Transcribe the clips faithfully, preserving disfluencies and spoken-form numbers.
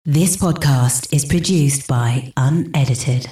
This podcast is produced by Unedited.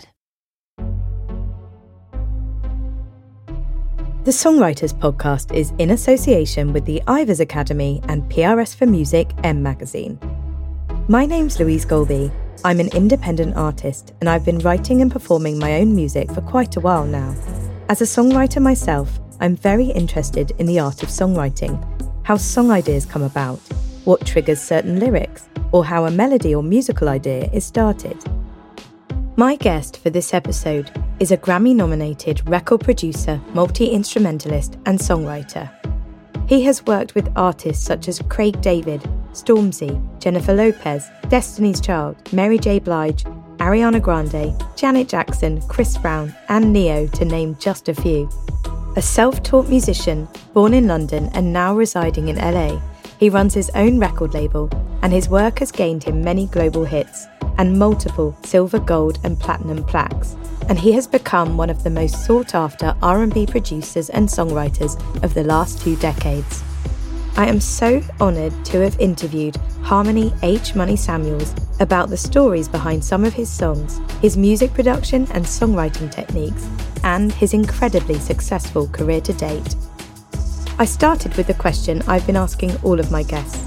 The Songwriters Podcast is in association with the Ivors Academy and P R S for Music M Magazine. My name's Louise Golby. I'm an independent artist and I've been writing and performing my own music for quite a while now. As a songwriter myself, I'm very interested in the art of songwriting, how song ideas come about, what triggers certain lyrics, or how a melody or musical idea is started. My guest for this episode is a Grammy-nominated record producer, multi-instrumentalist and songwriter. He has worked with artists such as Craig David, Stormzy, Jennifer Lopez, Destiny's Child, Mary J. Blige, Ariana Grande, Janet Jackson, Chris Brown and Neo, to name just a few. A self-taught musician, born in London and now residing in L A, he runs his own record label, and his work has gained him many global hits and multiple silver, gold and platinum plaques. And he has become one of the most sought-after R and B producers and songwriters of the last two decades. I am so honoured to have interviewed Harmony H. Money Samuels about the stories behind some of his songs, his music production and songwriting techniques, and his incredibly successful career to date. I started with the question I've been asking all of my guests.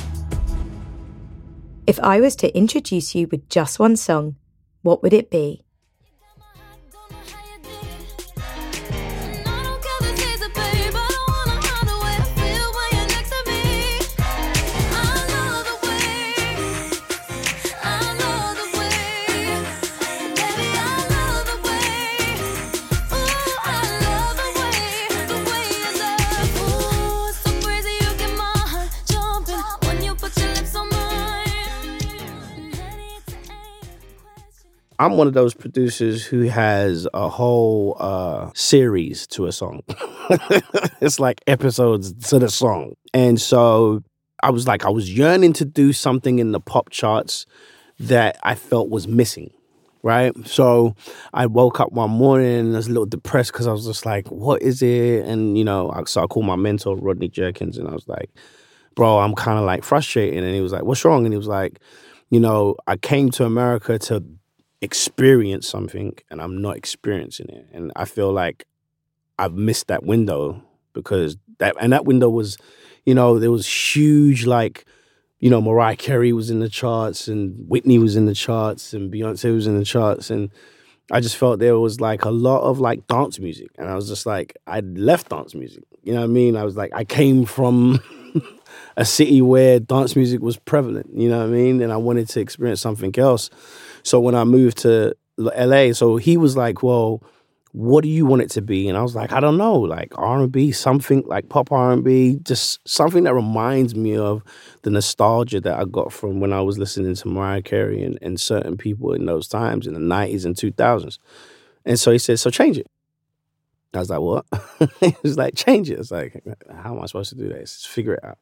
If I was to introduce you with just one song, what would it be? I'm one of those producers who has a whole uh, series to a song. It's like episodes to the song. And so I was like, I was yearning to do something in the pop charts that I felt was missing, right? So I woke up one morning and I was a little depressed because I was just like, what is it? And, you know, so I called my mentor, Rodney Jerkins, and I was like, bro, I'm kind of like frustrated. And he was like, what's wrong? And he was like, you know, I came to America to experience something and I'm not experiencing it. And I feel like I've missed that window because that, and that window was, you know, there was huge, like, you know, Mariah Carey was in the charts and Whitney was in the charts and Beyonce was in the charts. And I just felt there was like a lot of like dance music. And I was just like, I left dance music. You know what I mean? I was like, I came from a city where dance music was prevalent, you know what I mean? And I wanted to experience something else. So when I moved to L A, so he was like, well, what do you want it to be? And I was like, I don't know, like R and B, something like pop R and B, just something that reminds me of the nostalgia that I got from when I was listening to Mariah Carey and, and certain people in those times in the nineties and two thousands. And so he said, so change it. I was like, what? He was like, change it. It's like, how am I supposed to do this? Just figure it out.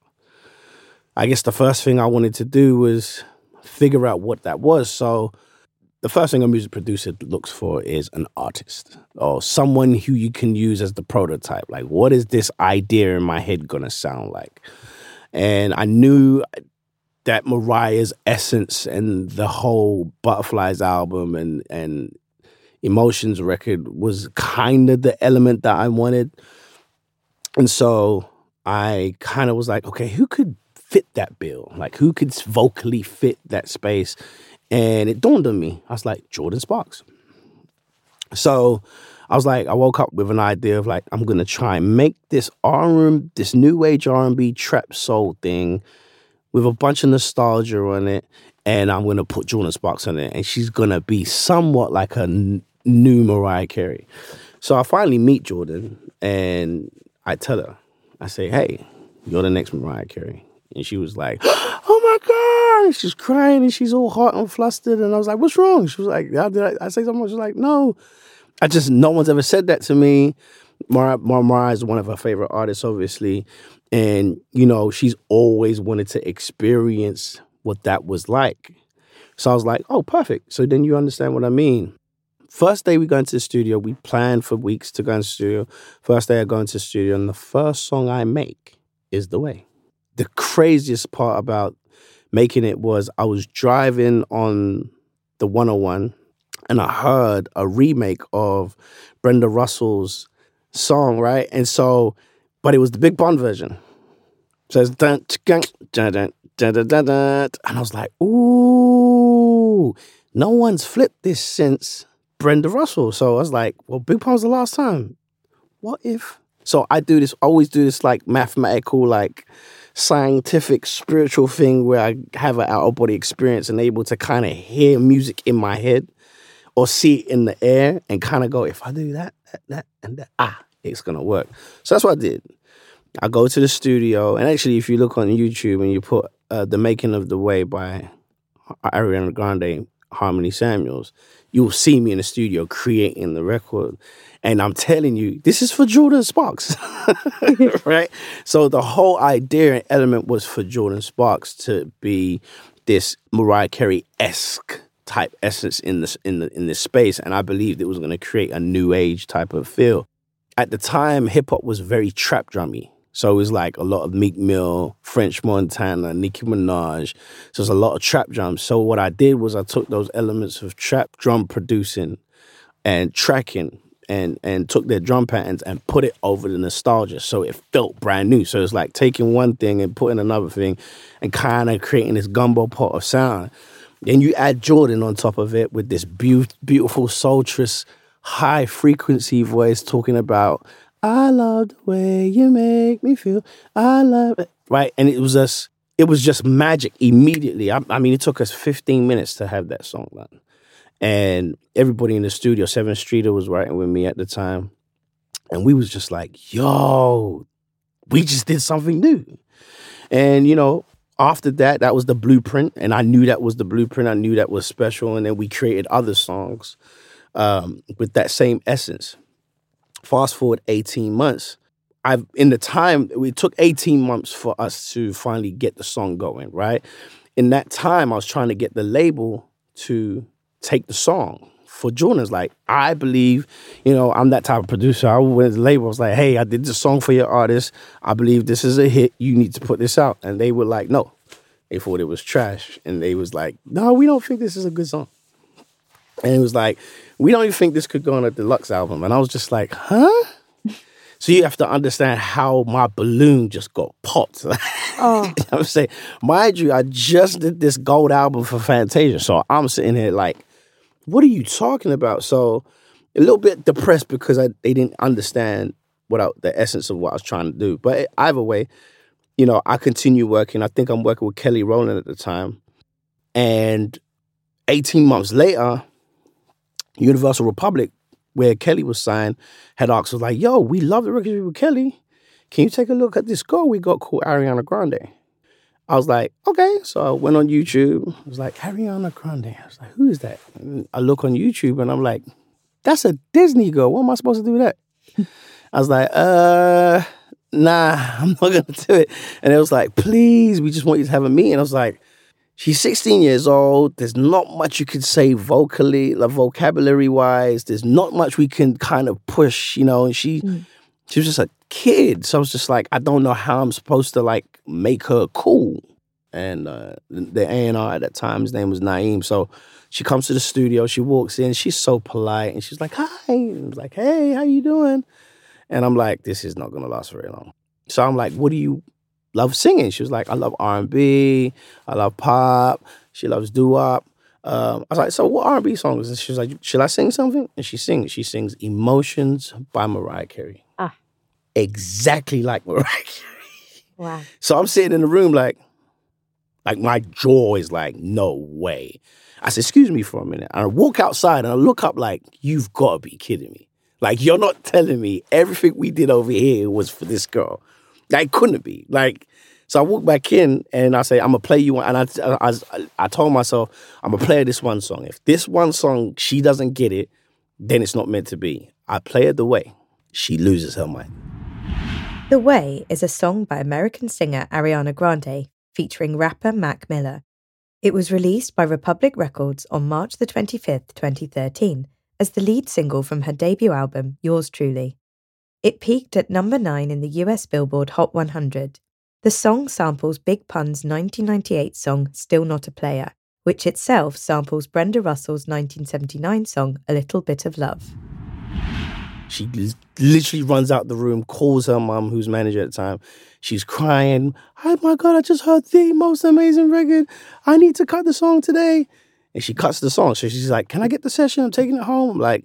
I guess the first thing I wanted to do was figure out what that was. So the first thing a music producer looks for is an artist or someone who you can use as the prototype. Like, what is this idea in my head going to sound like? And I knew that Mariah's essence and the whole Butterflies album and, and Emotions record was kind of the element that I wanted. And so I kind of was like, okay, who could fit that bill? Like, who could vocally fit that space? And it dawned on me. I was like, Jordin Sparks. So I was like, I woke up with an idea of like, I'm going to try and make this R and B, this new age R and B trap soul thing with a bunch of nostalgia on it. And I'm going to put Jordin Sparks on it. And she's going to be somewhat like a n- new Mariah Carey. So I finally meet Jordin and I tell her, I say, hey, you're the next Mariah Carey. And she was like, oh my God. She's crying and she's all hot and flustered. And I was like, what's wrong? She was like, yeah, did I, I say something? She was like, no. I just, no one's ever said that to me. Mariah, Mariah is one of her favorite artists, obviously. And, you know, she's always wanted to experience what that was like. So I was like, oh, perfect. So then you understand what I mean. First day we go into the studio, we planned for weeks to go into the studio. First day I go into the studio, and the first song I make is The Way. The craziest part about making it was I was driving on the one oh one and I heard a remake of Brenda Russell's song, right? And so, but it was the Big Pun version. So it's dun, dun, dun, dun, dun, dun, dun, dun. And I was like, ooh, no one's flipped this since Brenda Russell. So I was like, well, Big Pun's the last time. What if? So I do this, always do this like mathematical, like scientific, spiritual thing where I have an out of body experience and able to kind of hear music in my head or see it in the air and kind of go, if I do that, that, that, and that, ah, it's going to work. So that's what I did. I go to the studio, and actually, if you look on YouTube and you put uh, The Making of the Way by Ariana Grande, Harmony Samuels, you'll see me in the studio creating the record. And I'm telling you, this is for Jordin Sparks, right? So the whole idea and element was for Jordin Sparks to be this Mariah Carey-esque type essence in this in the in this space, and I believed it was going to create a new age type of feel. At the time, hip hop was very trap drummy. So it was like a lot of Meek Mill, French Montana, Nicki Minaj. So there's a lot of trap drums. So what I did was I took those elements of trap drum producing and tracking and and took their drum patterns and put it over the nostalgia. So it felt brand new. So it's like taking one thing and putting another thing and kind of creating this gumbo pot of sound. Then you add Jordin on top of it with this be- beautiful, sultrous, high frequency voice talking about, I love the way you make me feel. I love it. Right? And it was just, it was just magic immediately. I, I mean, it took us fifteen minutes to have that song done. And everybody in the studio, Seven Streeter was writing with me at the time. And we was just like, yo, we just did something new. And, you know, after that, that was the blueprint. And I knew that was the blueprint. I knew that was special. And then we created other songs um, with that same essence. Fast forward eighteen months. I've in the time, it took eighteen months for us to finally get the song going, right? In that time, I was trying to get the label to take the song. For Jordin's like, I believe, you know, I'm that type of producer. I went to the label, I was like, hey, I did the song for your artist. I believe this is a hit. You need to put this out. And they were like, no. They thought it was trash. And they was like, no, we don't think this is a good song. And it was like, we don't even think this could go on a deluxe album. And I was just like, huh? So you have to understand how my balloon just got popped. Oh. I would say, mind you, I just did this gold album for Fantasia. So I'm sitting here like, what are you talking about? So a little bit depressed because I, they didn't understand what I, the essence of what I was trying to do. But either way, you know, I continue working. I think I'm working with Kelly Rowland at the time. And eighteen months later, Universal Republic, where Kelly was signed, had asked us like, yo, we love the record with Kelly. Can you take a look at this girl we got called Ariana Grande? I was like, okay. So I went on YouTube. I was like, Ariana Grande. I was like, who is that? And I look on YouTube and I'm like, that's a Disney girl. What am I supposed to do with that? I was like, uh, nah, I'm not going to do it. And it was like, please, we just want you to have a meeting. I was like, she's sixteen years old. There's not much you could say vocally, like vocabulary-wise. There's not much we can kind of push, you know. And she, mm. she was just a kid. So I was just like, I don't know how I'm supposed to, like, make her cool. And uh, the A and R at that time, his name was Naeem. So she comes to the studio. She walks in. She's so polite. And she's like, hi. And I was like, hey, how you doing? And I'm like, this is not going to last very long. So I'm like, what do you love singing? She was like, I love R and B, I love pop, she loves doo-wop. Um, I was like, so what R and B songs? And she was like, should I sing something? And she sings. She sings Emotions by Mariah Carey. Ah. Exactly like Mariah Carey. Wow. So I'm sitting in the room like, like my jaw is like, no way. I said, excuse me for a minute. And I walk outside and I look up like, you've got to be kidding me. Like, you're not telling me everything we did over here was for this girl. Like, couldn't be. Like, so I walk back in and I say, I'm going to play you one. And I, I, I, I told myself, I'm going to play her this one song. If this one song, she doesn't get it, then it's not meant to be. I play it The Way. She loses her mind. The Way is a song by American singer Ariana Grande featuring rapper Mac Miller. It was released by Republic Records on March the twenty-fifth, twenty thirteen, as the lead single from her debut album, Yours Truly. It peaked at number nine in the U S Billboard Hot one hundred. The song samples Big Pun's nineteen ninety-eight song Still Not a Player, which itself samples Brenda Russell's nineteen seventy-nine song A Little Bit of Love. She literally runs out the room, calls her mum, who's manager at the time. She's crying. Oh my God, I just heard the most amazing record. I need to cut the song today. And she cuts the song. So she's like, can I get the session? I'm taking it home. I'm like,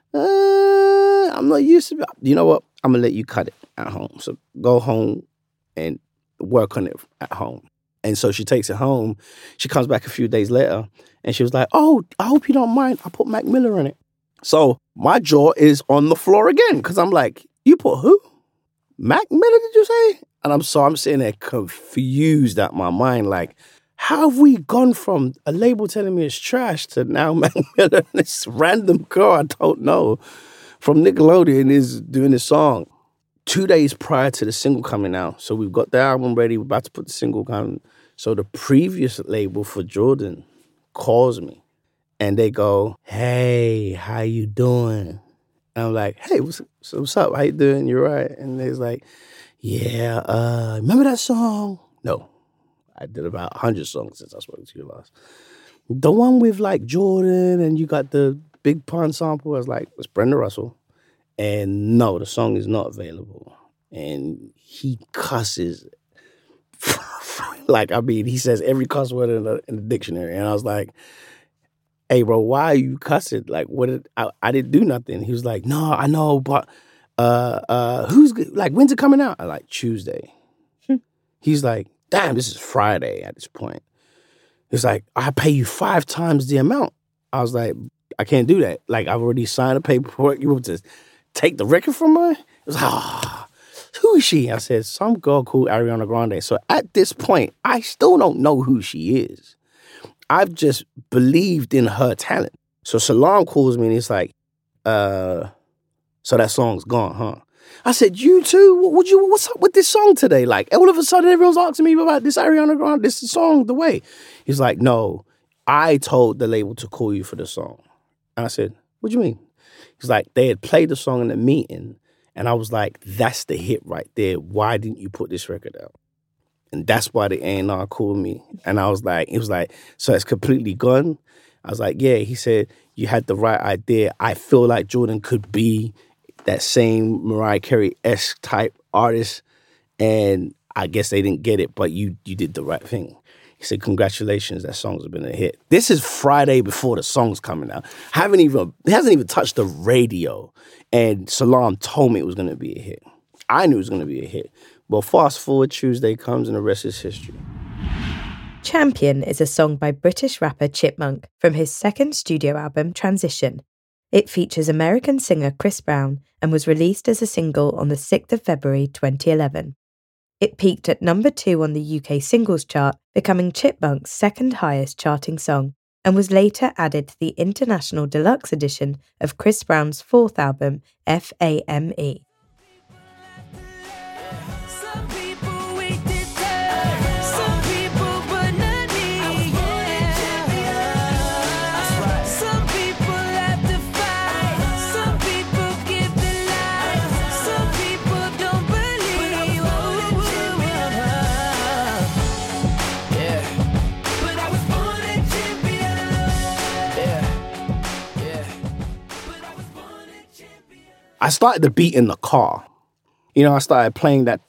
uh, I'm not used to it. You know what? I'm going to let you cut it at home. So go home and work on it at home. And so she takes it home. She comes back a few days later and she was like, oh, I hope you don't mind. I put Mac Miller in it. So my jaw is on the floor again because I'm like, you put who? Mac Miller, did you say? And I'm so I'm sitting there confused at my mind, like, how have we gone from a label telling me it's trash to now Mac Miller and this random girl I don't know from Nickelodeon is doing this song two days prior to the single coming out. So we've got the album ready. We're about to put the single down. So the previous label for Jordan calls me and they go, hey, how you doing? And I'm like, hey, what's, what's up? How you doing? You're right. And they're like, yeah, uh, remember that song? No. I did about one hundred songs since I spoke to you last. The one with, like, Jordan and you got the Big Pun sample. I was like, it's Brenda Russell. And no, the song is not available. And he cusses. Like, I mean, he says every cuss word in the, in the dictionary. And I was like, hey, bro, why are you cussing? Like, what did, I, I didn't do nothing. He was like, no, I know, but uh, uh, who's, like, when's it coming out? I like, Tuesday. He's like, damn, this is Friday at this point. It's like, I pay you five times the amount. I was like, I can't do that. Like, I've already signed the paperwork. You want to take the record from her? It was like, ah, who is she? I said, some girl called Ariana Grande. So at this point, I still don't know who she is. I've just believed in her talent. So Salam calls me and he's like, uh, so that song's gone, huh? I said, you too? What would you, what's up with this song today? Like, all of a sudden, everyone's asking me about this Ariana Grande, this song, The Way. He's like, no, I told the label to call you for the song. And I said, what do you mean? He's like, they had played the song in the meeting. And I was like, that's the hit right there. Why didn't you put this record out? And that's why the A and R called me. And I was like, he was like, so it's completely gone? I was like, yeah. He said, you had the right idea. I feel like Jordan could be that same Mariah Carey-esque type artist. And I guess they didn't get it, but you you did the right thing. He said, congratulations, that song's been a hit. This is Friday before the song's coming out. Haven't even, it hasn't even touched the radio. And Salam told me it was going to be a hit. I knew it was going to be a hit. Well, fast forward, Tuesday comes and the rest is history. Champion is a song by British rapper Chipmunk from his second studio album, Transition. It features American singer Chris Brown and was released as a single on the sixth of February twenty eleven. It peaked at number two on the U K singles chart, becoming Chipmunk's second highest charting song, and was later added to the International Deluxe Edition of Chris Brown's fourth album, F A M E. I started the beat in the car. You know, I started playing that.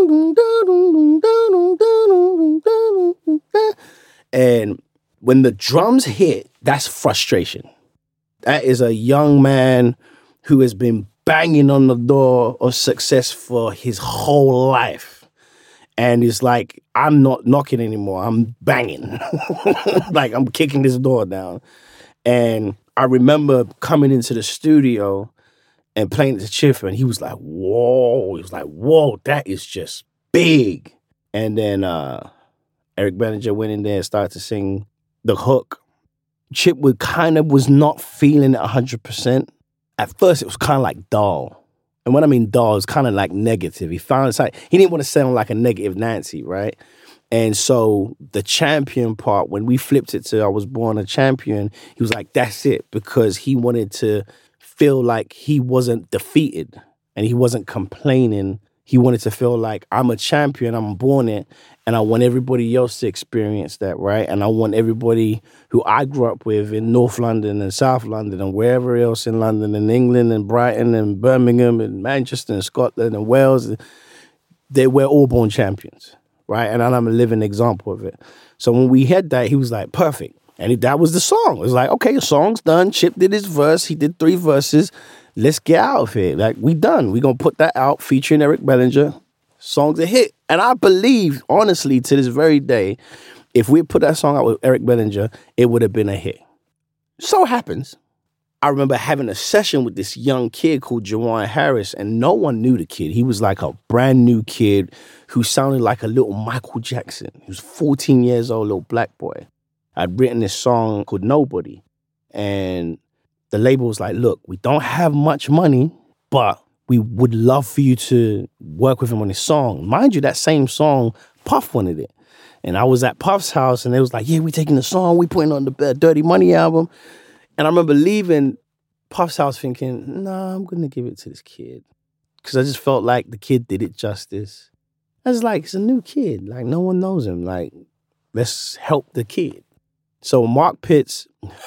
And when the drums hit, that's frustration. That is a young man who has been banging on the door of success for his whole life. And it's like, I'm not knocking anymore. I'm banging. Like, I'm kicking this door down. And I remember coming into the studio and playing it to Chiffer, and he was like, whoa. He was like, whoa, that is just big. And then uh, Eric Bellinger went in there and started to sing the hook. Chip would kind of was not feeling it one hundred percent. At first, it was kind of like dull. And when I mean dull, it's kind of like negative. He found it's like, he didn't want to sound like a negative Nancy, right? And so the champion part, when we flipped it to I Was Born a Champion, he was like, that's it, because he wanted to feel like he wasn't defeated and he wasn't complaining. He wanted to feel like I'm a champion, I'm born it, and I want everybody else to experience that, right? And I want everybody who I grew up with in North London and South London and wherever else in London and England and Brighton and Birmingham and Manchester and Scotland and Wales, they we're all born champions, right? And I'm a living example of it. So when we had that, he was like, perfect. And that was the song. It was like, okay, the song's done. Chip did his verse. He did three verses. Let's get out of here. Like, we done. We gonna put that out featuring Eric Bellinger. Song's a hit. And I believe, honestly, to this very day, if we put that song out with Eric Bellinger, it would have been a hit. So happens, I remember having a session with this young kid called Jawan Harris, and no one knew the kid. He was like a brand new kid who sounded like a little Michael Jackson. He was fourteen years old, little black boy. I'd written this song called Nobody. And the label was like, look, we don't have much money, but we would love for you to work with him on this song. Mind you, that same song, Puff wanted it. And I was at Puff's house, and they was like, yeah, we taking the song, we putting on the Dirty Money album. And I remember leaving Puff's house thinking, nah, I'm going to give it to this kid. Because I just felt like the kid did it justice. I was like, it's a new kid. Like, no one knows him. Like, let's help the kid. So Mark Pitts,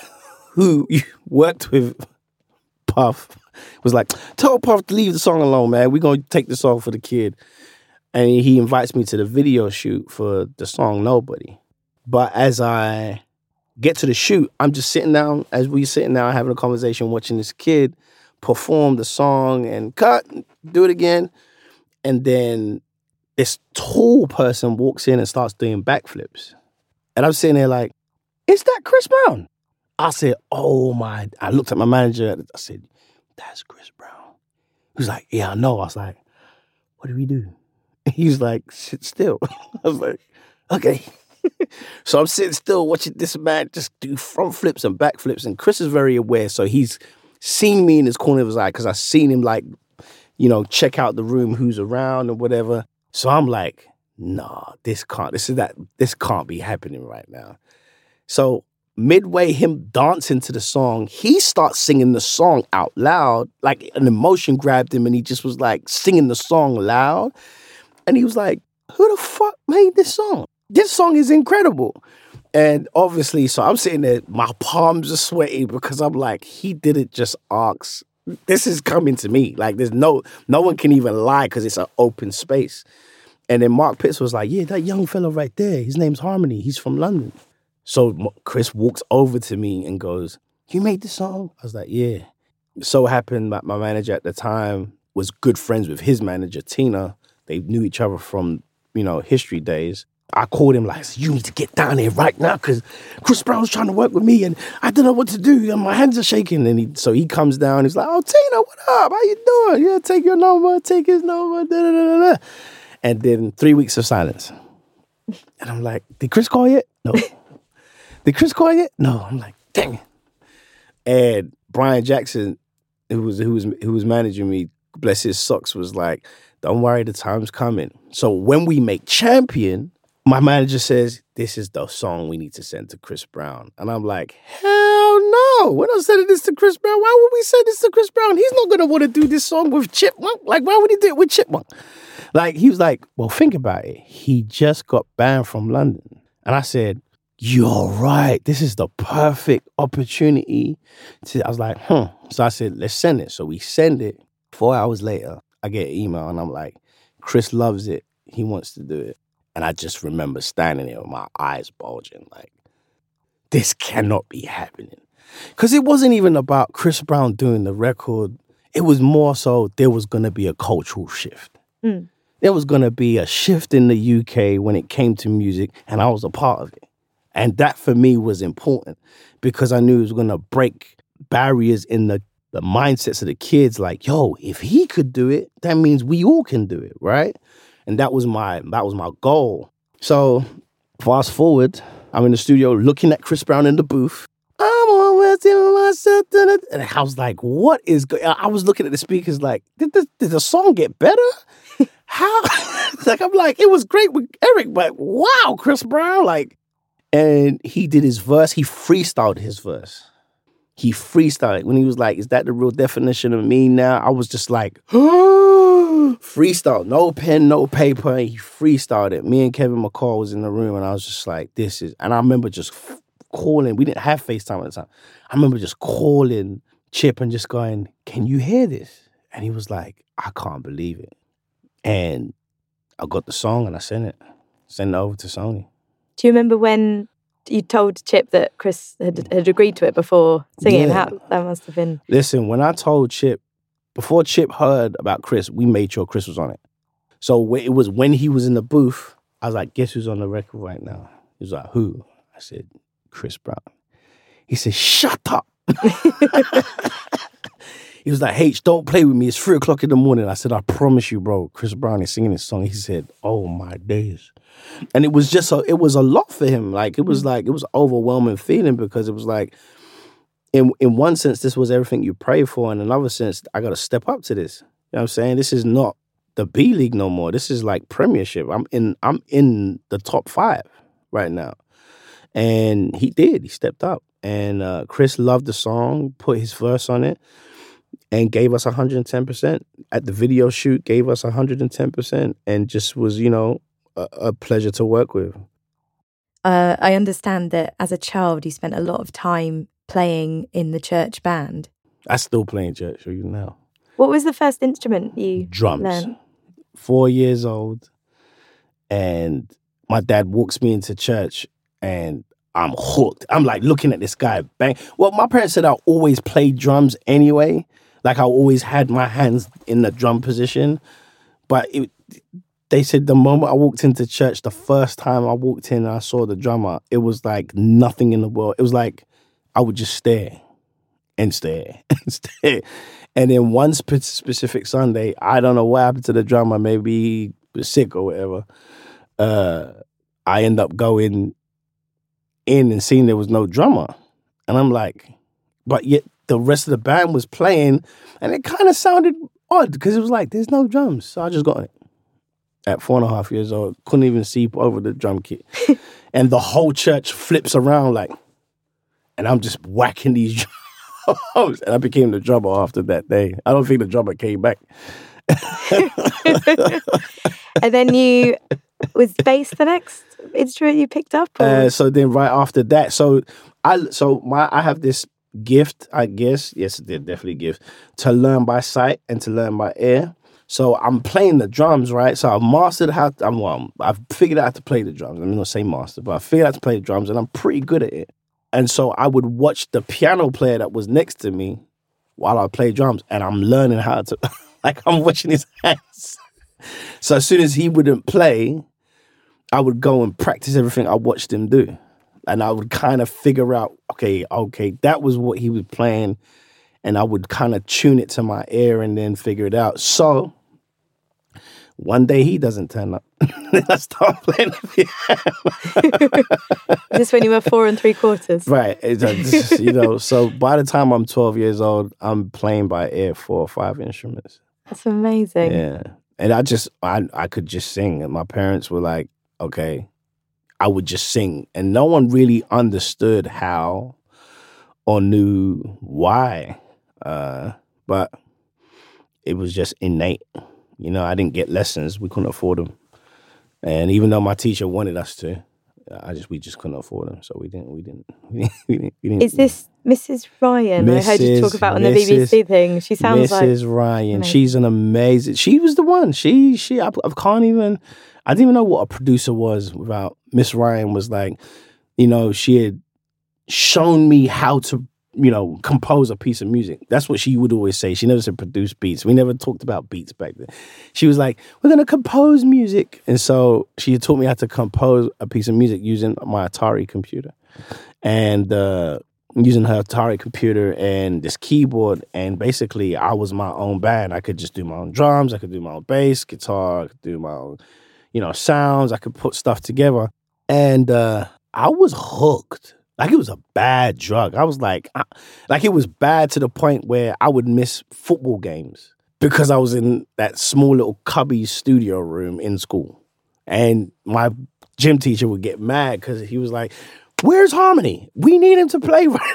who worked with Puff, was like, tell Puff to leave the song alone, man. We're going to take the song for the kid. And he invites me to the video shoot for the song Nobody. But as I get to the shoot, I'm just sitting down, as we sitting down having a conversation, watching this kid perform the song and cut, do it again. And then this tall person walks in and starts doing backflips. And I'm sitting there like, is that Chris Brown? I said, oh my, I looked at my manager. I said, that's Chris Brown. He was like, yeah, I know. I was like, what do we do? He was like, sit still. I was like, okay. So I'm sitting still watching this man just do front flips and back flips. And Chris is very aware. So he's seen me in his corner of his eye because I've seen him like, you know, check out the room, who's around or whatever. So I'm like, nah, this can't, this is that, this can't be happening right now. So midway him dancing to the song, he starts singing the song out loud. Like an emotion grabbed him and he just was like singing the song loud. And he was like, who the fuck made this song? This song is incredible. And obviously, so I'm sitting there, my palms are sweating because I'm like, he didn't just ask. This is coming to me. Like there's no, no one can even lie because it's an open space. And then Mark Pitts was like, yeah, that young fella right there, his name's Harmony. He's from London. So Chris walks over to me and goes, you made this song? I was like, yeah. It so happened that my manager at the time was good friends with his manager, Tina. They knew each other from, you know, history days. I called him like, you need to get down here right now because Chris Brown's trying to work with me and I don't know what to do and my hands are shaking. And he, so he comes down, he's like, oh, Tina, what up? How you doing? Yeah, take your number, take his number, da da da da. And then three weeks of silence. And I'm like, did Chris call yet? No. Did Chris call yet? No. I'm like, dang it. And Brian Jackson, who was who was who was managing me, bless his socks, was like, don't worry, the time's coming. So when we make Champion, my manager says, this is the song we need to send to Chris Brown. And I'm like, hell no. We're not sending this to Chris Brown. Why would we send this to Chris Brown? He's not going to want to do this song with Chipmunk. Like, why would he do it with Chipmunk? Like, he was like, well, think about it. He just got banned from London. And I said, you're right. This is the perfect opportunity. To, I was like, hmm. So I said, let's send it. So we send it. Four hours later, I get an email and I'm like, Chris loves it. He wants to do it. And I just remember standing there with my eyes bulging like, this cannot be happening. Because it wasn't even about Chris Brown doing the record. It was more so there was going to be a cultural shift. Mm. There was going to be a shift in the U K when it came to music, and I was a part of it. And that for me was important because I knew it was going to break barriers in the, the mindsets of the kids like, yo, if he could do it, that means we all can do it, right? And that was my that was my goal. So fast forward, I'm in the studio looking at Chris Brown in the booth. I'm always telling myself, and I was like, what is going on? I was looking at the speakers like, did the, did the song get better? How? Like, I'm like, it was great with Eric, but wow, Chris Brown, like, and he did his verse. He freestyled his verse. He freestyled. When he was like, is that the real definition of me now? I was just like, oh. freestyle, no pen, no paper. He freestyled it. Me and Kevin McCall was in the room, and I was just like, this is, and I remember just f- calling. We didn't have FaceTime at the time. I remember just calling Chip and just going, can you hear this? And he was like, I can't believe it. And I got the song and I sent it. Sent it over to Sony. Do you remember when you told Chip that Chris had, had agreed to it before singing? Yeah. How that must have been. Listen, when I told Chip, before Chip heard about Chris, we made sure Chris was on it. So it was when he was in the booth, I was like, guess who's on the record right now? He was like, who? I said, Chris Brown. He said, shut up. He was like, H, don't play with me. It's three o'clock in the morning. I said, I promise you, bro, Chris Brown is singing this song. He said, oh my days. And it was just, a, it was a lot for him. Like, it was like, it was overwhelming feeling because it was like, in in one sense, this was everything you pray for. In another sense, I got to step up to this. You know what I'm saying? This is not the B League no more. This is like Premiership. I'm in, I'm in the top five right now. And he did. He stepped up. And uh, Chris loved the song, put his verse on it, and gave us one hundred ten percent. At the video shoot, gave us one hundred ten percent and just was, you know, a, a pleasure to work with. Uh, I understand that as a child, you spent a lot of time playing in the church band. I still play in church even now. What was the first instrument you Drums. learned? Four years old. And my dad walks me into church and I'm hooked. I'm like looking at this guy bang. Well, my parents said I always played drums anyway. Like I always had my hands in the drum position. But it, they said the moment I walked into church, the first time I walked in and I saw the drummer, it was like nothing in the world. It was like I would just stare and stare and stare. And then one spe- specific Sunday, I don't know what happened to the drummer. Maybe he was sick or whatever. Uh, I end up going in and seeing there was no drummer. And I'm like, but yet the rest of the band was playing and it kind of sounded odd because it was like, there's no drums. So I just got on it. At four and a half years old, couldn't even see over the drum kit. And the whole church flips around like, and I'm just whacking these drums. And I became the drummer after that day. I don't think the drummer came back. And then you, was bass the next instrument you picked up? Or? Uh, so then right after that, so I so my I have this gift, I guess, yes, they're definitely a gift, to learn by sight and to learn by ear. So I'm playing the drums, right? So I've mastered how, to, I'm, well, I've figured out how to play the drums. I'm not going to say master, but I figured out to play the drums and I'm pretty good at it. And so I would watch the piano player that was next to me while I play drums and I'm learning how to, like I'm watching his hands. So as soon as he wouldn't play, I would go and practice everything I watched him do. And I would kind of figure out, okay, okay, that was what he was playing. And I would kind of tune it to my ear and then figure it out. So one day he doesn't turn up. Then I start playing the piano. Just when you were four and three quarters. Right. It's a, you know, so by the time I'm twelve years old, I'm playing by ear four or five instruments. That's amazing. Yeah. And I just, I, I could just sing. And my parents were like, okay, I would just sing. And no one really understood how or knew why. Uh, but it was just innate. You know, I didn't get lessons. We couldn't afford them. And even though my teacher wanted us to, I just we just couldn't afford them. So we didn't, we didn't, we didn't, we didn't, we didn't Is this Missus Ryan? Missus I heard you talk about on the B B C thing. She sounds Missus like Missus Ryan. amazing. She's an amazing, she was the one. She, she, I, I can't even, I didn't even know what a producer was without Miss Ryan was like, you know, she had shown me how to, you know, compose a piece of music. That's what she would always say. She never said produce beats. We never talked about beats back then. She was like, we're going to compose music. And so she taught me how to compose a piece of music using my Atari computer. And uh, using her Atari computer and this keyboard. And basically, I was my own band. I could just do my own drums. I could do my own bass, guitar. I could do my own, you know, sounds. I could put stuff together. And uh, I was hooked. Like, it was a bad drug. I was like, I, like it was bad to the point where I would miss football games because I was in that small little cubby studio room in school. And my gym teacher would get mad because he was like, where's Harmony? We need him to play right now.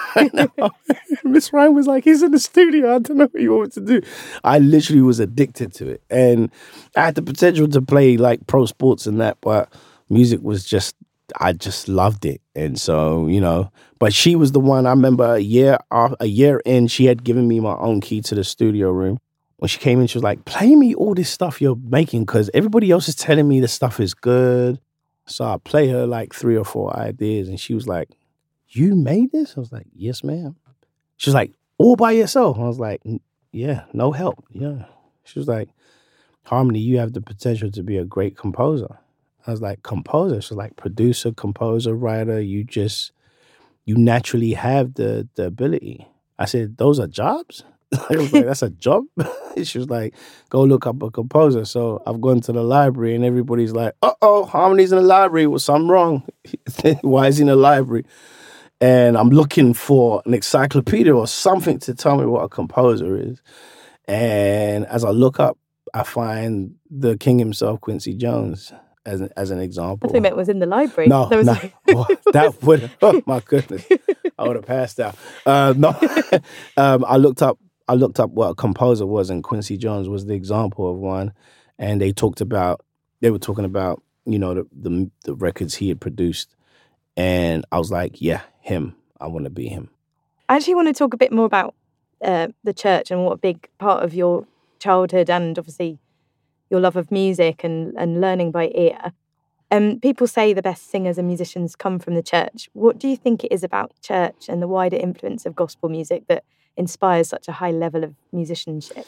Miss Ryan was like, he's in the studio. I don't know what you want to do. I literally was addicted to it. And I had the potential to play like pro sports and that, but music was just, I just loved it. And so, you know, but she was the one, I remember a year, a year in, she had given me my own key to the studio room. When she came in, she was like, play me all this stuff you're making because everybody else is telling me the stuff is good. So I play her like three or four ideas and she was like, you made this? I was like, yes, ma'am. She was like, all by yourself? I was like, yeah, no help. Yeah. She was like, Harmony, you have the potential to be a great composer. I was like, composer? She was like, producer, composer, writer. You just, you naturally have the the ability. I said, those are jobs? I was like, that's a job? She was like, go look up a composer. So I've gone to the library and everybody's like, uh-oh, Harmony's in the library. Was something wrong? Why is he in the library? And I'm looking for an encyclopedia or something to tell me what a composer is. And as I look up, I find the king himself, Quincy Jones, as an, as an example. I think that was in the library. No, that was no. like... Oh, that would, oh my goodness. I would have passed out. Uh, no, um, I looked up I looked up what a composer was, and Quincy Jones was the example of one. And they talked about, they were talking about, you know, the, the, the records he had produced. And I was like, yeah, him. I want to be him. I actually want to talk a bit more about uh, the church and what a big part of your childhood and obviously your love of music and, and learning by ear. Um, people say the best singers and musicians come from the church. What do you think it is about church and the wider influence of gospel music that inspires such a high level of musicianship?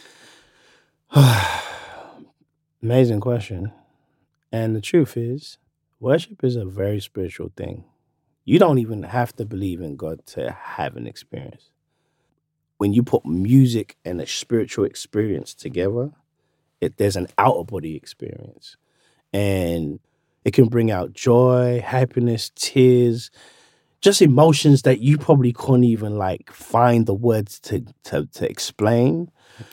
Amazing question. And the truth is, worship is a very spiritual thing. You don't even have to believe in God to have an experience. When you put music and a spiritual experience together, it, there's an out-of-body experience. And it can bring out joy, happiness, tears, just emotions that you probably couldn't even like find the words to, to, to explain.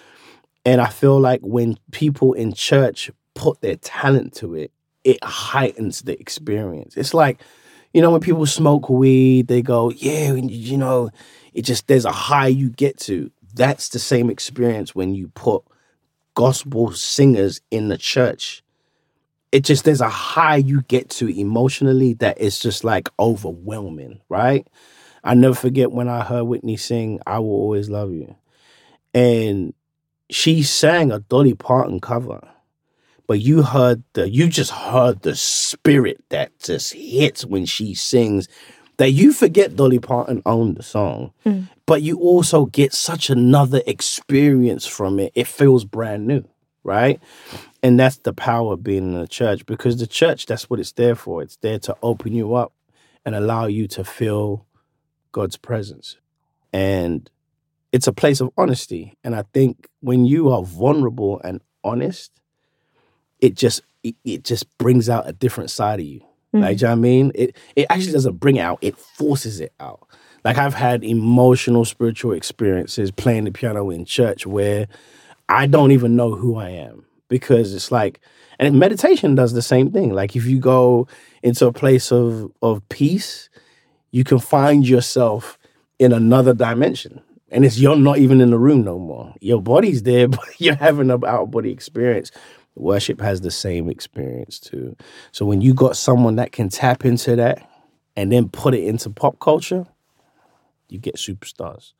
And I feel like when people in church put their talent to it, it heightens the experience. It's like, you know, when people smoke weed, they go, yeah, you know, it just, there's a high you get to. That's the same experience when you put gospel singers in the church. It just, there's a high you get to emotionally that is just like overwhelming, right? I never forget when I heard Whitney sing, I Will Always Love You. And she sang a Dolly Parton cover. But you heard the, you just heard the spirit that just hits when she sings, that you forget Dolly Parton owned the song, mm. but you also get such another experience from it. It feels brand new, right? And that's the power of being in the church, because the church, that's what it's there for. It's there to open you up and allow you to feel God's presence. And it's a place of honesty. And I think when you are vulnerable and honest, it just it, it just brings out a different side of you. Mm. Like, you know what I mean? It it actually doesn't bring it out, it forces it out. Like, I've had emotional, spiritual experiences playing the piano in church where I don't even know who I am, because it's like, and meditation does the same thing. Like, if you go into a place of of peace, you can find yourself in another dimension. And it's, you're not even in the room no more. Your body's there, but you're having an out-of-body experience. Worship has the same experience too. So when you got someone that can tap into that and then put it into pop culture, you get superstars.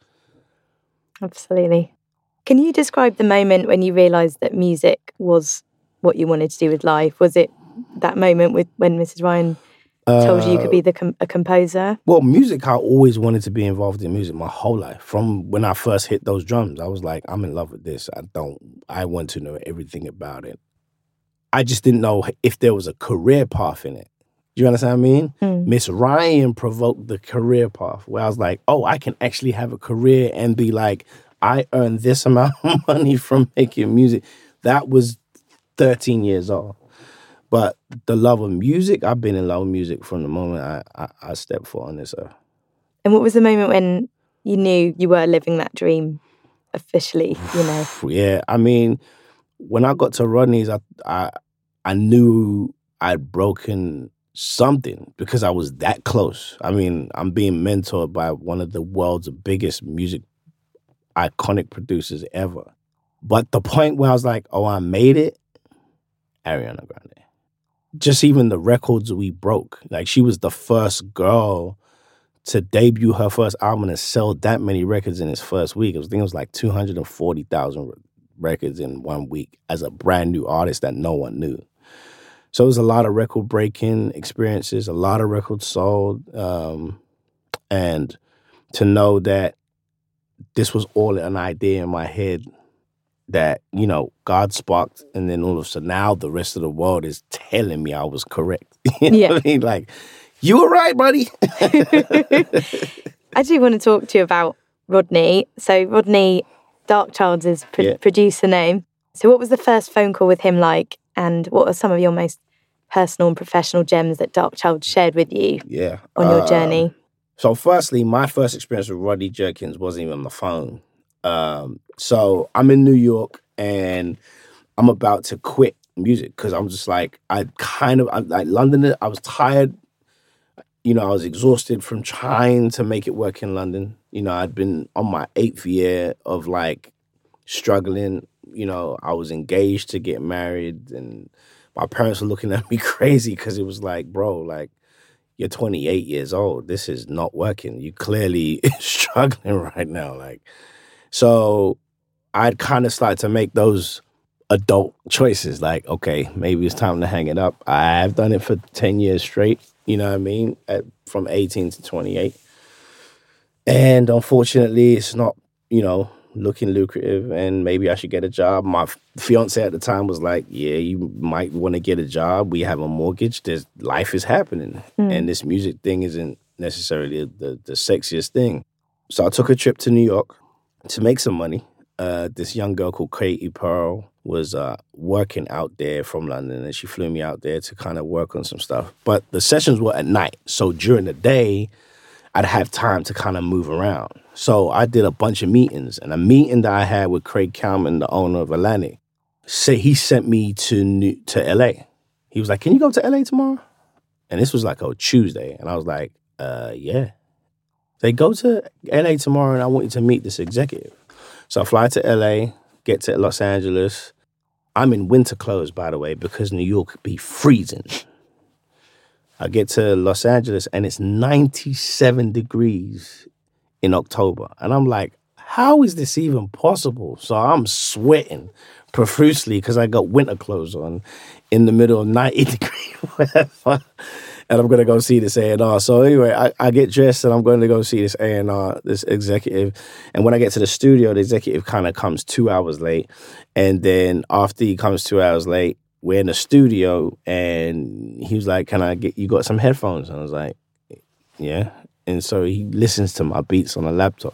Absolutely. Can you describe the moment when you realised that music was what you wanted to do with life? Was it that moment with when Missus Ryan told uh, you you could be the com- a composer? Well, music, I always wanted to be involved in music my whole life. From when I first hit those drums, I was like, I'm in love with this. I don't, I want to know everything about it. I just didn't know if there was a career path in it. Do you understand what I mean? Mm. Miss Ryan provoked the career path where I was like, oh, I can actually have a career and be like, I earned this amount of money from making music. That was thirteen years old. But the love of music, I've been in love with music from the moment I, I, I stepped foot on this earth. And what was the moment when you knew you were living that dream officially, you know? Yeah, I mean, when I got to Rodney's, I, I I knew I'd broken something because I was that close. I mean, I'm being mentored by one of the world's biggest music iconic producers ever. But the point where I was like, oh, I made it, Ariana Grande. Just even the records we broke. Like, she was the first girl to debut her first album and sell that many records in its first week. I was thinking it was like two hundred forty thousand records in one week as a brand new artist that no one knew. So it was a lot of record breaking experiences, a lot of records sold. Um, and to know that this was all an idea in my head that, you know, God sparked, and then all of a sudden now the rest of the world is telling me I was correct. You know yeah. what I mean? Like, you were right, buddy. I do want to talk to you about Rodney. So Rodney, Darkchild's his pro- yeah. producer name. So what was the first phone call with him like? And what are some of your most personal and professional gems that Darkchild shared with you yeah. on your uh, journey? So firstly, my first experience with Rodney Jerkins wasn't even on the phone. Um, so I'm in New York and I'm about to quit music because I'm just like, I kind of, I, like London, I was tired. You know, I was exhausted from trying to make it work in London. You know, I'd been on my eighth year of like struggling. You know, I was engaged to get married and my parents were looking at me crazy because it was like, bro, like, you're twenty-eight years old. This is not working. You clearly struggling right now. Like, so I'd kind of started to make those adult choices. Like, okay, maybe it's time to hang it up. I've done it for ten years straight. You know what I mean? At, from eighteen to twenty-eight. And unfortunately, it's not, you know, looking lucrative and maybe I should get a job. My fiance at the time was like, yeah, you might want to get a job. We have a mortgage. There's life is happening. Mm. And this music thing isn't necessarily the, the sexiest thing. So I took a trip to New York to make some money. Uh, this young girl called Katie Pearl was uh, working out there from London, and she flew me out there to kind of work on some stuff. But the sessions were at night. So during the day, I'd have time to kind of move around. So I did a bunch of meetings, and a meeting that I had with Craig Kalman, the owner of Atlantic, say he sent me to New, to L A. He was like, can you go to L A tomorrow? And this was like a Tuesday. And I was like, uh, yeah. They go to L A tomorrow, and I want you to meet this executive. So I fly to L A, get to Los Angeles. I'm in winter clothes, by the way, because New York be freezing. I get to Los Angeles, and it's ninety-seven degrees in October. And I'm like, how is this even possible? So I'm sweating profusely because I got winter clothes on in the middle of ninety degrees weather. And I'm going to go see this A and R. So anyway, I, I get dressed and I'm going to go see this A and R, this executive. And when I get to the studio, the executive kind of comes two hours late. And then after he comes two hours late, we're in the studio and he was like, can I get, you got some headphones? And I was like, yeah. And so he listens to my beats on a laptop.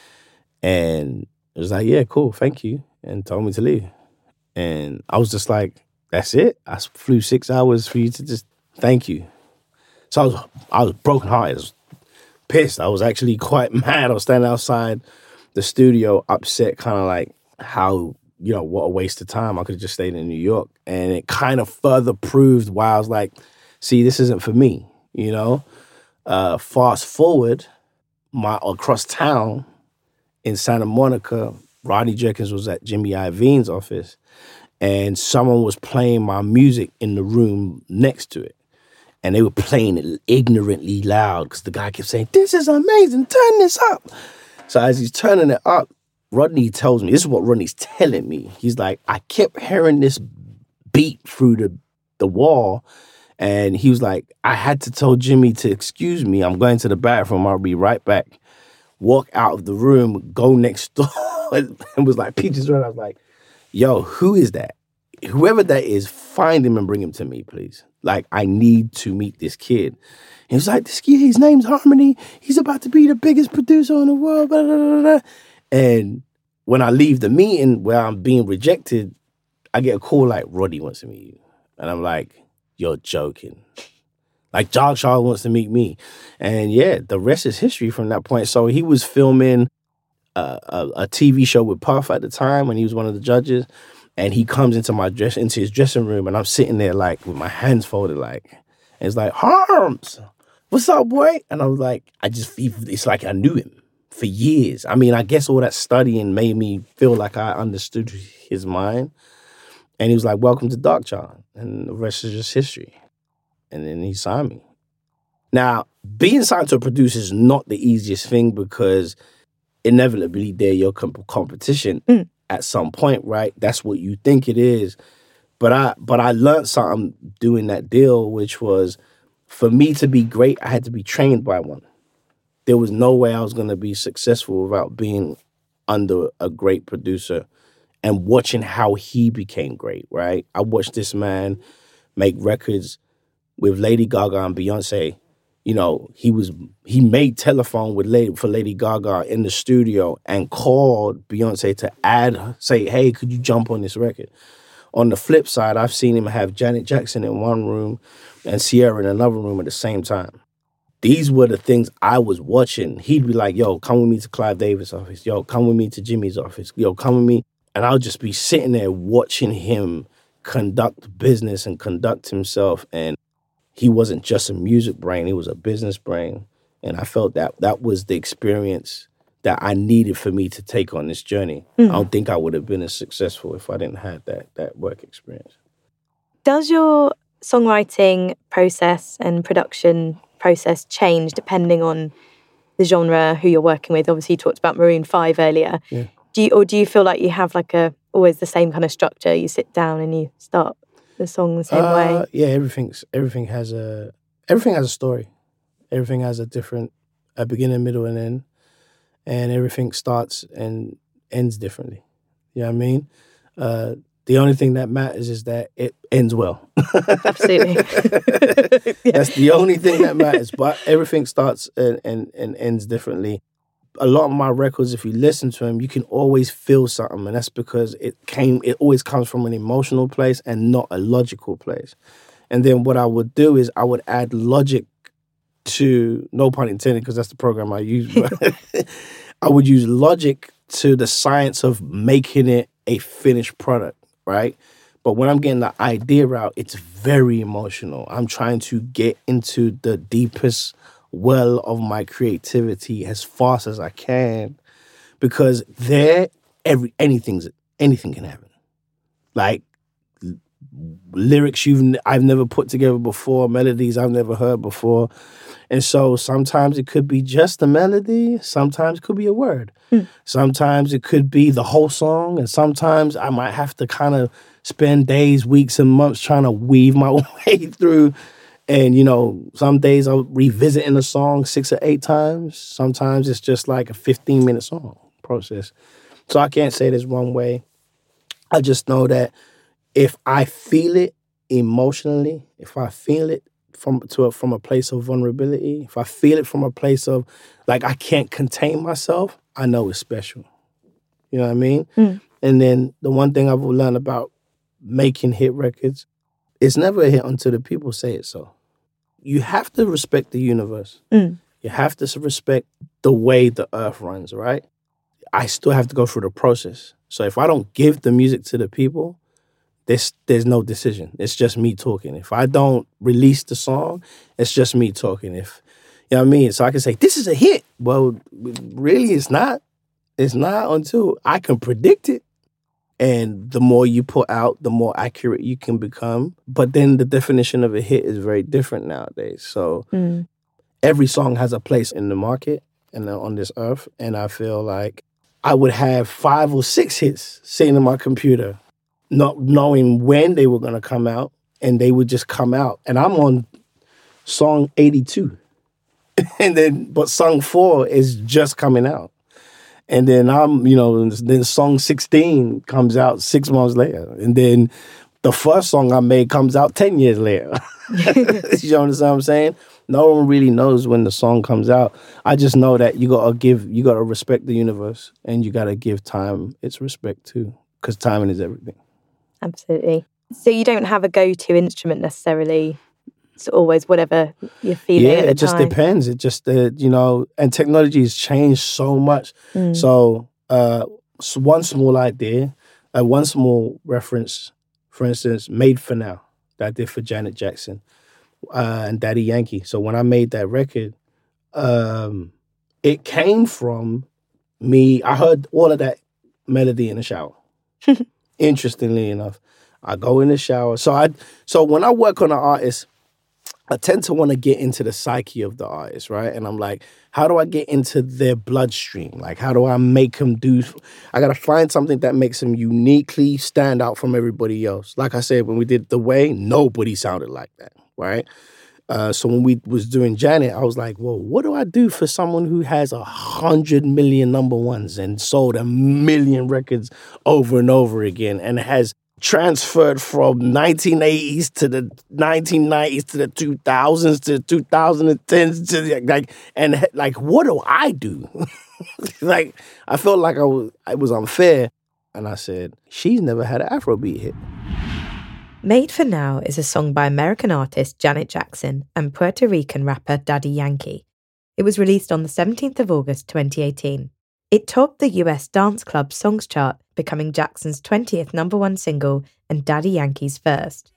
And it was like, yeah, cool, thank you. And told me to leave. And I was just like, that's it? I flew six hours for you to just, thank you. So I was, I was brokenhearted. I was pissed. I was actually quite mad. I was standing outside the studio, upset, kind of like how, you know, what a waste of time. I could have just stayed in New York. And it kind of further proved why I was like, see, this isn't for me, you know? Uh, fast forward, my across town in Santa Monica, Rodney Jerkins was at Jimmy Iovine's office, and someone was playing my music in the room next to it. And they were playing it ignorantly loud because the guy kept saying, this is amazing, turn this up. So as he's turning it up, Rodney tells me, this is what Rodney's telling me. He's like, I kept hearing this beat through the, the wall. And he was like, I had to tell Jimmy to excuse me. I'm going to the bathroom. I'll be right back. Walk out of the room, go next door. And was like, Peaches Run. I was like, yo, who is that? Whoever that is, find him and bring him to me, please. Like, I need to meet this kid. He was like, this kid, his name's Harmony. He's about to be the biggest producer in the world. Blah, blah, blah, blah. And when I leave the meeting where I'm being rejected, I get a call like, Roddy wants to meet you. And I'm like, you're joking. Like, Darkchild wants to meet me. And yeah, the rest is history from that point. So he was filming a, a, a T V show with Puff at the time when he was one of the judges. And he comes into my dress, into his dressing room, and I'm sitting there like with my hands folded, like, And it's like, Harms, what's up, boy? And I was like, I just feel, it's like I knew him for years. I mean, I guess all that studying made me feel like I understood his mind. And he was like, welcome to Darkchild. And the rest is just history. And then he signed me. Now, being signed to a producer is not the easiest thing because inevitably they're your comp- competition mm. at some point, right? That's what you think it is. But I but I learned something doing that deal, which was for me to be great, I had to be trained by one. There was no way I was going to be successful without being under a great producer and watching how he became great, right? I watched this man make records with Lady Gaga and Beyonce. You know, he was he made telephone with Lady, for Lady Gaga in the studio and called Beyonce to add, say, hey, could you jump on this record? On the flip side, I've seen him have Janet Jackson in one room and Sierra in another room at the same time. These were the things I was watching. He'd be like, yo, come with me to Clive Davis' office. Yo, come with me to Jimmy's office. Yo, come with me. And I'll just be sitting there watching him conduct business and conduct himself. And he wasn't just a music brain. He was a business brain. And I felt that that was the experience that I needed for me to take on this journey. Mm. I don't think I would have been as successful if I didn't have that that work experience. Does your songwriting process and production process change depending on the genre, who you're working with? Obviously, you talked about Maroon five earlier. Yeah. Do you, or do you feel like you have like a always the same kind of structure? You sit down and you start the song the same uh, way? Yeah, everything's everything has a everything has a story. Everything has a different a beginning, middle, and end. And everything starts and ends differently. You know what I mean? Uh, the only thing that matters is that it ends well. Absolutely. Yeah. That's the only thing that matters. But everything starts and, and, and ends differently. A lot of my records, if you listen to them, you can always feel something. And that's because it came. It always comes from an emotional place and not a logical place. And then what I would do is I would add logic to, no pun intended, because that's the program I use, but I would use logic to the science of making it a finished product, right? But when I'm getting the idea out, it's very emotional. I'm trying to get into the deepest well of my creativity as fast as I can, because there, every anything's anything can happen. Like lyrics you've I've never put together before, melodies I've never heard before. And so sometimes it could be just a melody, sometimes it could be a word. Mm. Sometimes it could be the whole song, and sometimes I might have to kind of spend days, weeks, and months trying to weave my way through. And, you know, some days I'll revisit in a song six or eight times. Sometimes it's just like a fifteen-minute song process. So I can't say there's one way. I just know that if I feel it emotionally, if I feel it from to a, from a place of vulnerability, if I feel it from a place of like I can't contain myself, I know it's special. You know what I mean? Mm. And then the one thing I've learned about making hit records, it's never a hit until the people say it so. You have to respect the universe. Mm. You have to respect the way the earth runs, right? I still have to go through the process. So if I don't give the music to the people, There's, there's no decision. It's just me talking. If I don't release the song, it's just me talking. If you know what I mean? So I can say, this is a hit. Well, really, it's not. It's not until I can predict it. And the more you put out, the more accurate you can become. But then the definition of a hit is very different nowadays. So mm. every song has a place in the market and on this earth. And I feel like I would have five or six hits sitting in my computer, not knowing when they were going to come out, and they would just come out. And I'm on song eighty-two. and then, but song four is just coming out. And then I'm, you know, then song sixteen comes out six months later. And then the first song I made comes out ten years later. You understand what I'm saying? No one really knows when the song comes out. I just know that you got to give, you got to respect the universe, and you got to give time its respect too, because timing is everything. Absolutely. So you don't have a go-to instrument necessarily. It's always whatever you're feeling yeah, at the it just time. depends. It just, uh, you know, and technology has changed so much. Mm. So uh, one small idea, uh, one small reference, for instance, Made for Now, that I did for Janet Jackson. uh, and Daddy Yankee. So when I made that record, um, it came from me. I heard all of that melody in the shower. Interestingly enough, I go in the shower. So I, so when I work on an artist, I tend to want to get into the psyche of the artist, right? And I'm like, how do I get into their bloodstream? Like, how do I make them do... I got to find something that makes them uniquely stand out from everybody else. Like I said, when we did The Way, nobody sounded like that, right? Uh, so when we was doing Janet, I was like, well, what do I do for someone who has a hundred million number ones and sold a million records over and over again and has transferred from nineteen eighties to the nineteen nineties to the two thousands to the twenty tens to the, like, and like, what do I do? Like, I felt like I was, it was unfair. And I said, she's never had an Afrobeat hit. Made for Now is a song by American artist Janet Jackson and Puerto Rican rapper Daddy Yankee. It was released on the seventeenth of August twenty eighteen. It topped the U S Dance Club Songs chart, becoming Jackson's twentieth number one single and Daddy Yankee's first.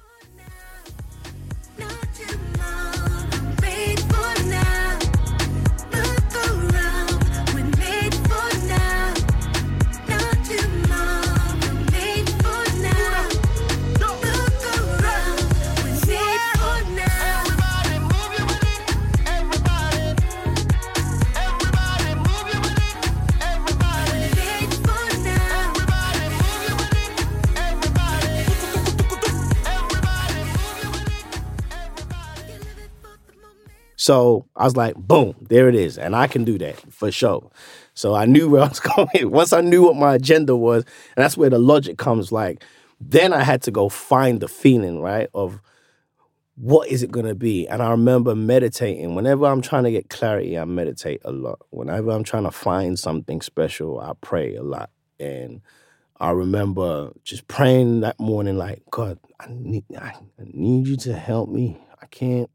So I was like, boom, there it is. And I can do that for sure. So I knew where I was going. Once I knew what my agenda was, and that's where the logic comes, like, then I had to go find the feeling, right, of what is it going to be? And I remember meditating. Whenever I'm trying to get clarity, I meditate a lot. Whenever I'm trying to find something special, I pray a lot. And I remember just praying that morning, like, God, I need, I need you to help me. I can't.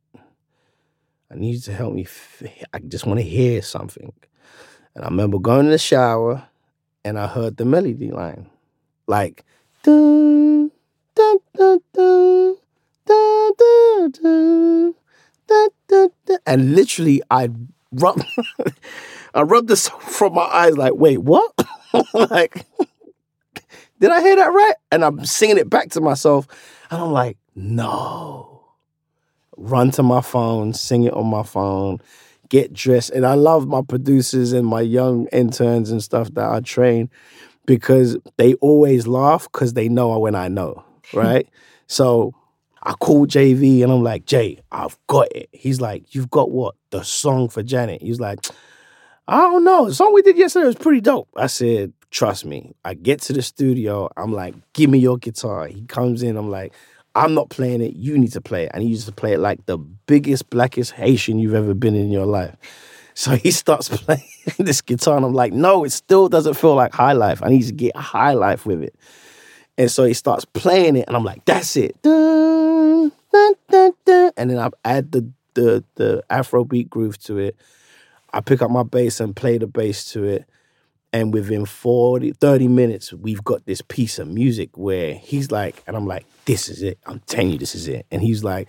I need you to help me. I just want to hear something. And I remember going in the shower and I heard the melody line. Like, dun, dun, dun, dun, dun, dun, dun, dun, dun, dun. And literally I rubbed, I rubbed this from my eyes like, wait, what? Like, did I hear that right? And I'm singing it back to myself. And I'm like, no. Run to my phone, sing it on my phone, get dressed. And I love my producers and my young interns and stuff that I train because they always laugh because they know when I know, right? So I called J V and I'm like, Jay, I've got it. He's like, you've got what? The song for Janet. He's like, I don't know. The song we did yesterday was pretty dope. I said, trust me. I get to the studio. I'm like, give me your guitar. He comes in. I'm like, I'm not playing it. You need to play it. And he used to play it like the biggest, blackest Haitian you've ever been in your life. So he starts playing this guitar, and I'm like, no, it still doesn't feel like High Life. I need to get High Life with it. And so he starts playing it, and I'm like, that's it. Dun, dun, dun, dun. And then I add the, the, the Afrobeat groove to it. I pick up my bass and play the bass to it. And within forty, thirty minutes, we've got this piece of music where he's like, and I'm like, this is it. I'm telling you, this is it. And he's like,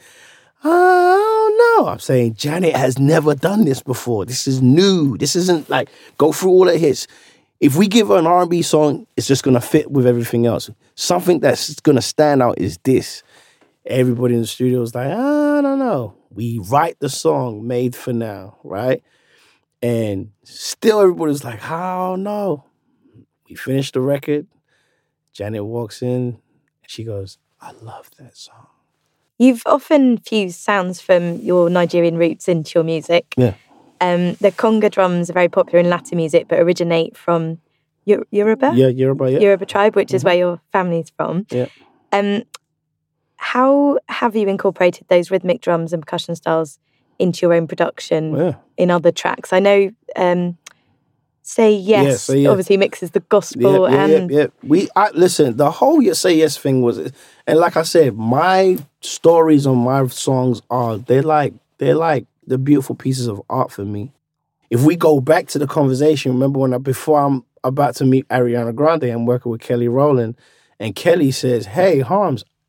oh, no. I'm saying, Janet has never done this before. This is new. This isn't like, go through all the hits. If we give her an R and B song, it's just going to fit with everything else. Something that's going to stand out is this. Everybody in the studio is like, I don't know. We write the song Made for Now, right? And still everybody's like, I don't know. We finished the record. Janet walks in and she goes, I love that song. You've often fused sounds from your Nigerian roots into your music. Yeah. Um, the conga drums are very popular in Latin music, but originate from Yor- Yoruba? Yeah, Yoruba, yeah. Yoruba tribe, which mm-hmm. is where your family's from. Yeah. Um, how have you incorporated those rhythmic drums and percussion styles into your own production yeah. in other tracks? I know um, Say Yes, yeah, Say Yes obviously mixes the gospel yeah, yeah, and... Yeah, yeah. We, I, listen, the whole Say Yes thing was, and like I said, my stories on my songs are, they're like, they're like the beautiful pieces of art for me. If we go back to the conversation, remember when I, before I'm about to meet Ariana Grande, I'm working with Kelly Rowland, and Kelly says, hey, Harms,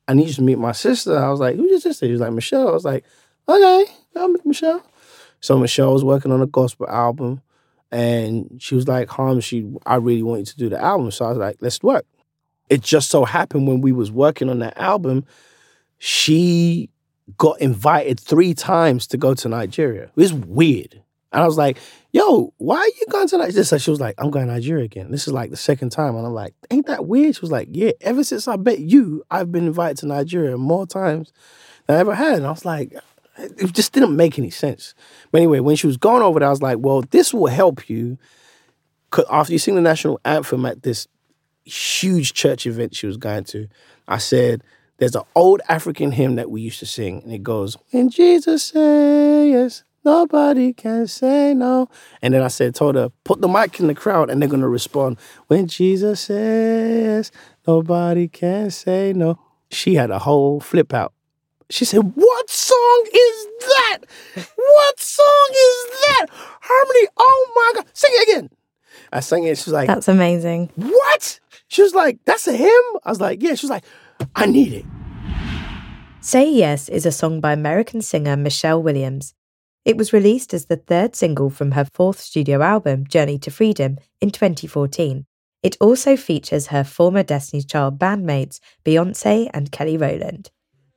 I need you to meet my sister. I was like, who's your sister? He was like, Michelle. I was like, okay, I'll meet Michelle. So Michelle was working on a gospel album, and she was like, Harm, she, I really want you to do the album. So I was like, let's work. It just so happened when we was working on that album, she got invited three times to go to Nigeria. It was weird. And I was like, yo, why are you going to Nigeria? So she was like, I'm going to Nigeria again. This is like the second time. And I'm like, ain't that weird? She was like, yeah, ever since I met you, I've been invited to Nigeria more times than I ever had. And I was like, it just didn't make any sense. But anyway, when she was going over there, I was like, well, this will help you. After you sing the national anthem at this huge church event she was going to, I said, there's an old African hymn that we used to sing. And it goes, when Jesus says yes, nobody can say no. And then I said, told her, put the mic in the crowd and they're going to respond. When Jesus says, nobody can say no. She had a whole flip out. She said, what song is that? What song is that? Harmony, oh my God. Sing it again. I sang it. She was like, that's amazing. What? She was like, that's a hymn? I was like, yeah. She was like, I need it. Say Yes is a song by American singer Michelle Williams. It was released as the third single from her fourth studio album, Journey to Freedom, in twenty fourteen. It also features her former Destiny's Child bandmates, Beyonce and Kelly Rowland.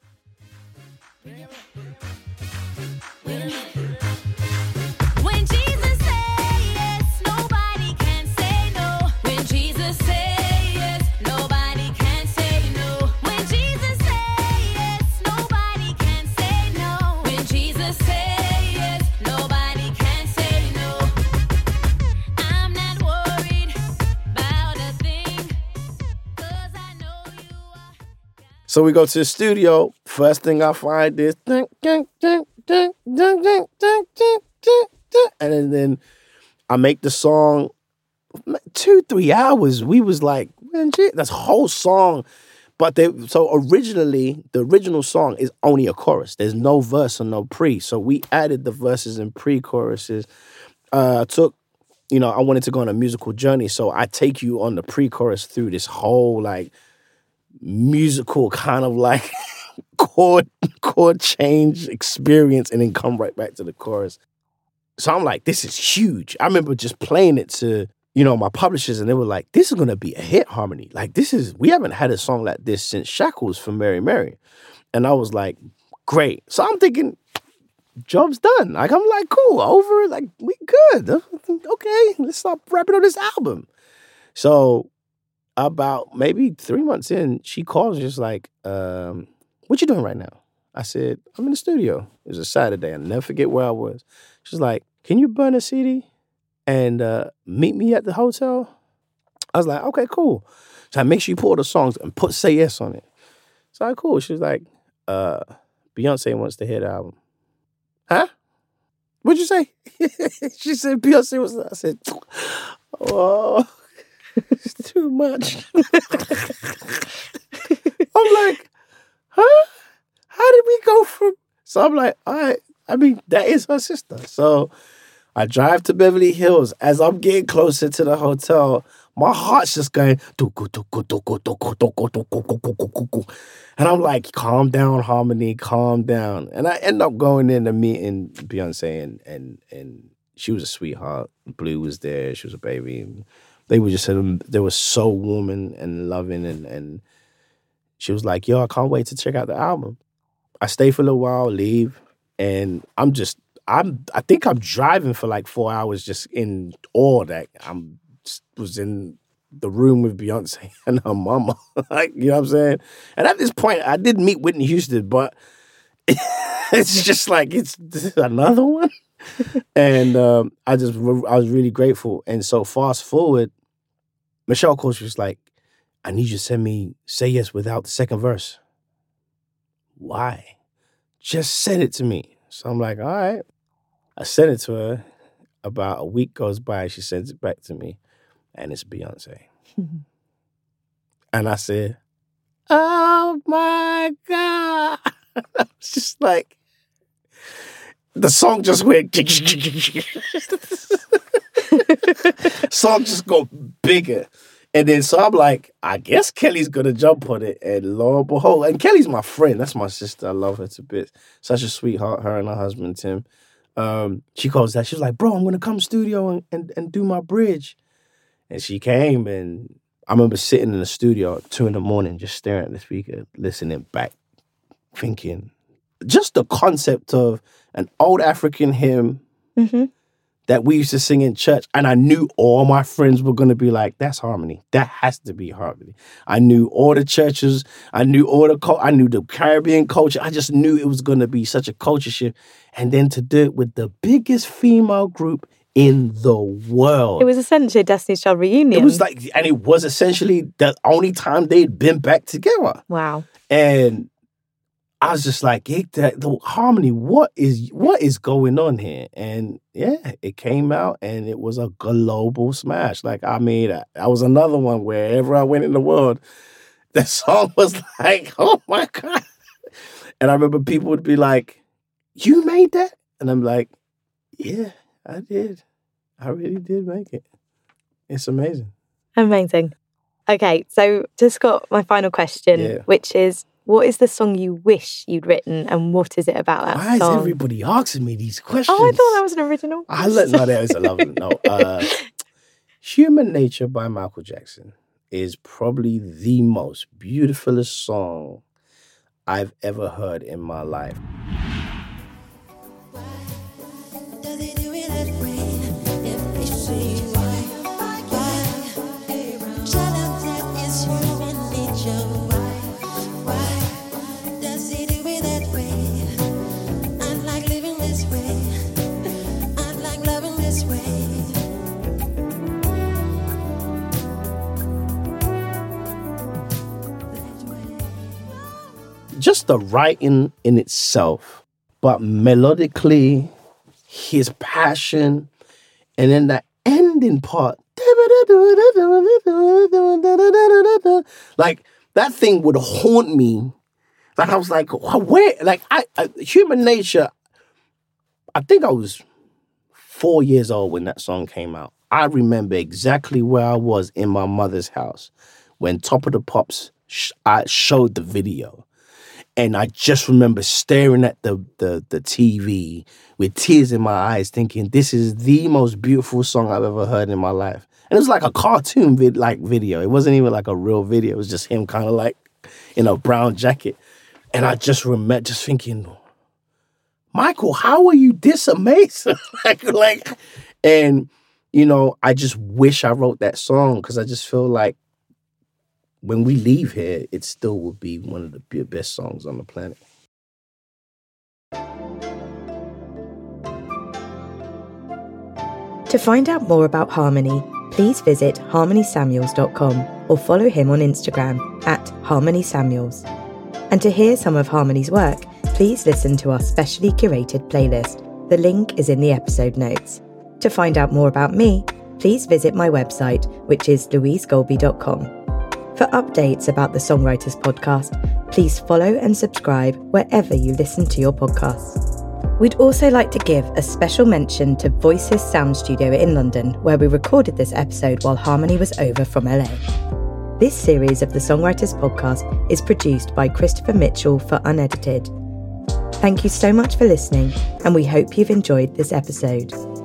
So we go to the studio. First thing I find is, and then, then I make the song. Two, three hours. We was like, man, shit, that's a whole song. But they, so originally, the original song is only a chorus. There's no verse or no pre. So we added the verses and pre-choruses. Uh, took, you know, I wanted to go on a musical journey. So I take you on the pre-chorus through this whole, like, musical kind of like chord chord change experience and then come right back to the chorus. So I'm like, this is huge. I remember just playing it to, you know, my publishers and they were like, this is going to be a hit, Harmony. Like this is, we haven't had a song like this since Shackles from Mary Mary. And I was like, great. So I'm thinking, job's done. Like, I'm like, cool, over, like, we good. Okay, let's start wrapping up this album. So about maybe three months in, she calls just like, um, what you doing right now? I said, I'm in the studio. It was a Saturday. I'll never forget where I was. She's like, can you burn a C D and uh, meet me at the hotel? I was like, okay, cool. So I make sure you pull the songs and put Say Yes on it. So I cool. She was like, uh, Beyonce wants to hear the album. Huh? What'd you say? She said, Beyonce wants to. I said, oh. It's too much. I'm like, huh? How did we go from... So I'm like, all right. I mean, that is her sister. So I drive to Beverly Hills. As I'm getting closer to the hotel, my heart's just going... And I'm like, calm down, Harmony, calm down. And I end up going in and meeting Beyonce, and, and, and she was a sweetheart. Blue was there. She was a baby. They were just, they were so warm and, and loving, and, and she was like, yo, I can't wait to check out the album. I stay for a little while, leave, and I'm just, I'm, I think I'm driving for like four hours just in awe that I'm, was in the room with Beyonce and her mama. Like, you know what I'm saying? And at this point, I did meet Whitney Houston, but it's just like, it's another one. And um, I just, I was really grateful. And so fast forward, Michelle Coach was like, I need you to send me Say Yes without the second verse. Why? Just send it to me. So I'm like, all right. I sent it to her. About a week goes by, she sends it back to me, and it's Beyonce. Mm-hmm. And I said, oh my God. I was just like, the song just went, song just got bigger. And then so I'm like, I guess Kelly's gonna jump on it. And lo and behold, and Kelly's my friend. That's my sister. I love her to bits. Such a sweetheart, her and her husband, Tim. Um, she calls that. She was like, bro, I'm gonna come studio and, and, and do my bridge. And she came, and I remember sitting in the studio at two in the morning, just staring at the speaker, listening back, thinking, just the concept of an old African hymn mm-hmm. that we used to sing in church. And I knew all my friends were going to be like, that's harmony. That has to be harmony. I knew all the churches. I knew all the, I knew the Caribbean culture. I just knew it was going to be such a culture shift. And then to do it with the biggest female group in the world. It was essentially a Destiny's Child reunion. It was like, and it was essentially the only time they'd been back together. Wow. And I was just like, it, that, the harmony, what is what is going on here? And yeah, it came out and it was a global smash. Like, I mean, that, that was another one wherever I went in the world, that song was like, oh my God. And I remember people would be like, you made that? And I'm like, yeah, I did. I really did make it. It's amazing. Amazing. Okay, so just got my final question, yeah. which is, what is the song you wish you'd written, and what is it about that Why song? Why is everybody asking me these questions? Oh, I thought that was an original. I let no, that was a love no. Uh, Human Nature by Michael Jackson is probably the most beautifulest song I've ever heard in my life. Just the writing in itself, but melodically, his passion, and then the ending part, like that thing would haunt me. Like I was like, where? Like I, I Human Nature. I think I was four years old when that song came out. I remember exactly where I was in my mother's house when Top of the Pops sh- I showed the video. And I just remember staring at the, the the T V with tears in my eyes thinking, this is the most beautiful song I've ever heard in my life. And it was like a cartoon vid- like video. It wasn't even like a real video. It was just him kind of like in a brown jacket. And I just remember just thinking, Michael, how are you this amazing? like, like, and, you know, I just wish I wrote that song because I just feel like when we leave here, it still will be one of the best songs on the planet. To find out more about Harmony, please visit harmony samuels dot com or follow him on Instagram at harmony samuels. And to hear some of Harmony's work, please listen to our specially curated playlist. The link is in the episode notes. To find out more about me, please visit my website, which is louise golby dot com. For updates about the Songwriters Podcast, please follow and subscribe wherever you listen to your podcasts. We'd also like to give a special mention to Voices Sound Studio in London, where we recorded this episode while Harmony was over from L A. This series of the Songwriters Podcast is produced by Christopher Mitchell for Unedited. Thank you so much for listening, and we hope you've enjoyed this episode.